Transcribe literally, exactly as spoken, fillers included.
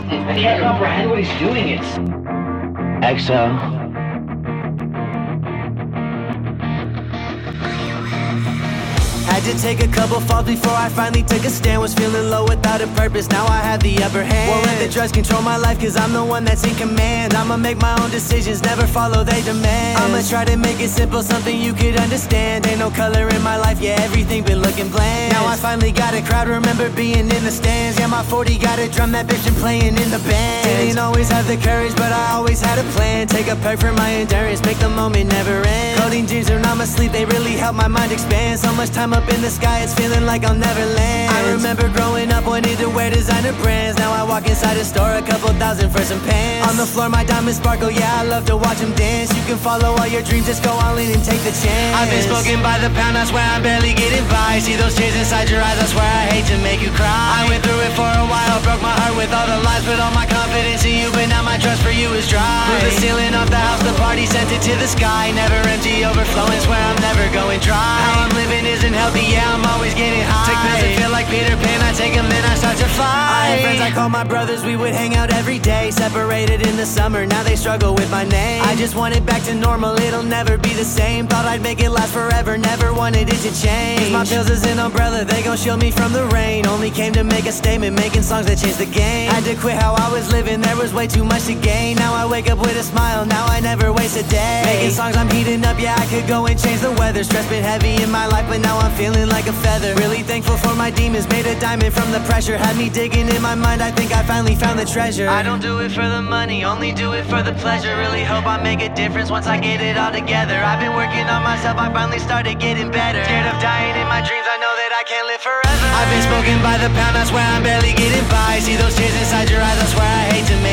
I can't comprehend what he's doing. It's exhale. Had to take a couple falls before I finally took a stand. Was feeling low without a purpose, now I have the upper hand. Won't let the drugs control my life, cause I'm the one that's in command. I'ma make my own decisions, never follow their demands. I'ma try to make it simple, something you could understand. Ain't no color in my life, yeah, everything been looking bland. Now I finally got a crowd, remember being in the stands. Yeah, my forty got a drum, that bitch been playing in the band. Didn't always have the courage, but I always had a plan. Take a perk for my endurance, make the moment never end. Codeine dreams when I'm asleep, they really help my mind expand. So much time up in the sky, it's feeling like I'll never land. I remember growing up, wanted to wear designer brands. Now I walk inside a store, a couple thousand for some pants. On the floor, my diamonds sparkle, yeah, I love to watch them dance. You can follow all your dreams, just go all in and take the chance. I've been smoking by the pound, I swear I'm barely getting by. See those tears inside your eyes, I swear I hate to make you cry. I went through it for a while, broke my heart with all the lies. Put all my confidence in you, but now my trust for you is dry. Blew the ceiling off the house, the party sent it to the sky. Never empty, overflowing, swear I'm never going dry. How I'm living isn't healthy, yeah, I'm always getting high. Take pills and feel like Peter Pan, I take them, then I start to fly. I had friends I call my brothers, we would hang out every day. Separated in the summer, now they struggle with my name. I just want it back to normal, it'll never be the same. Thought I'd make it last forever, never wanted it to change. Use my pills as an umbrella, they gon' shield me from the rain. Only came to make a statement, making songs that changed the game. Had to quit how I was living, there was way too much to gain. Now I wake up with a smile, now I never waste a day. Making songs, I'm heating up, yeah, I could go and change the weather. Stress been heavy in my life, but now I'm feeling like a feather. Really thankful for my demons, made a diamond from the pressure. Had me digging in my mind, I think I finally found the treasure. I don't do it for the money, only do it for the pleasure. Really hope I make a difference once I get it all together. I've been working on myself, I finally started getting better. Scared of dying in my dreams, I know that I can't live forever. I've been smoking by the pound, I swear I'm barely getting by. See those tears inside your eyes, I swear I hate to